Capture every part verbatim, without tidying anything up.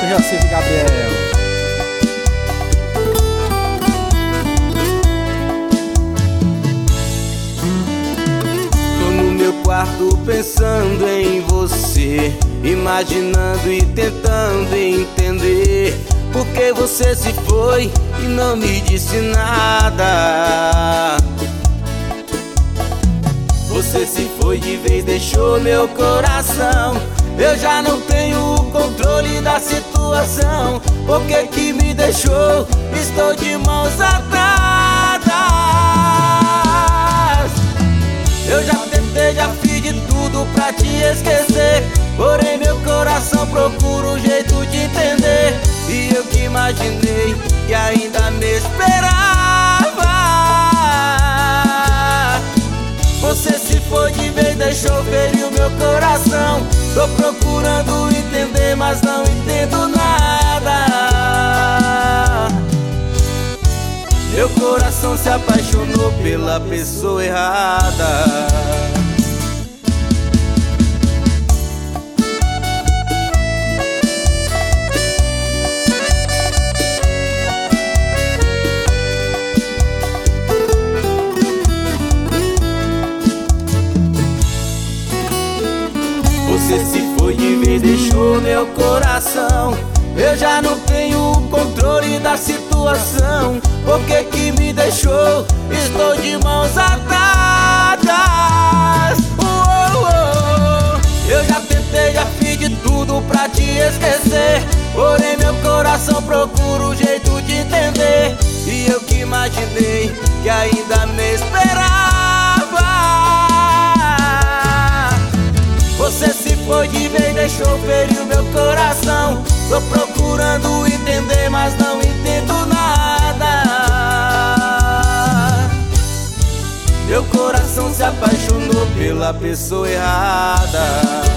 com Jacir Gabriel. Tô no meu quarto pensando em você, imaginando e tentando entender por que você se foi e não me disse nada. Você se foi de vez, deixou meu coração. Eu já não tenho o controle da situação. Por que que me deixou? Estou de mãos atadas. Eu já tentei, já fiz de tudo pra te esquecer, porém meu coração procura um jeito de entender. E eu que imaginei que ainda me esperava. Você se foi de vez, deixou ferir o meu coração. Tô procurando entender, mas não entendo nada. Meu coração se apaixonou pela pessoa errada. Você se foi de vez, deixou meu coração. Eu já não tenho o controle da situação. Por que que me deixou? Estou de mãos atadas. Uou, uou. Eu já tentei, já fiz de tudo pra te esquecer, porém meu coração procura um jeito de entender. E eu que imaginei que ainda me esperava. Você se foi de vez, deixou ferir o meu coração. Tô procurando entender, mas não entendo nada. Meu coração se apaixonou pela pessoa errada.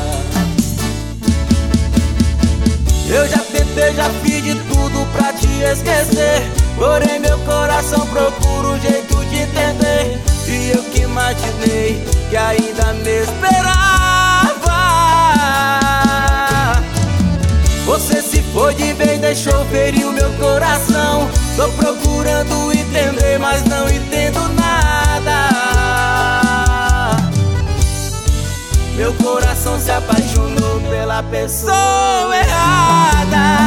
Eu já tentei, já fiz de tudo pra te esquecer, porém meu coração procura um jeito de entender. E eu que imaginei que ainda me esperava. Você se foi de vez, deixou ferir o meu coração. Tô procurando entender, mas não entendo nada. Meu coração se apaixonou pela pessoa errada.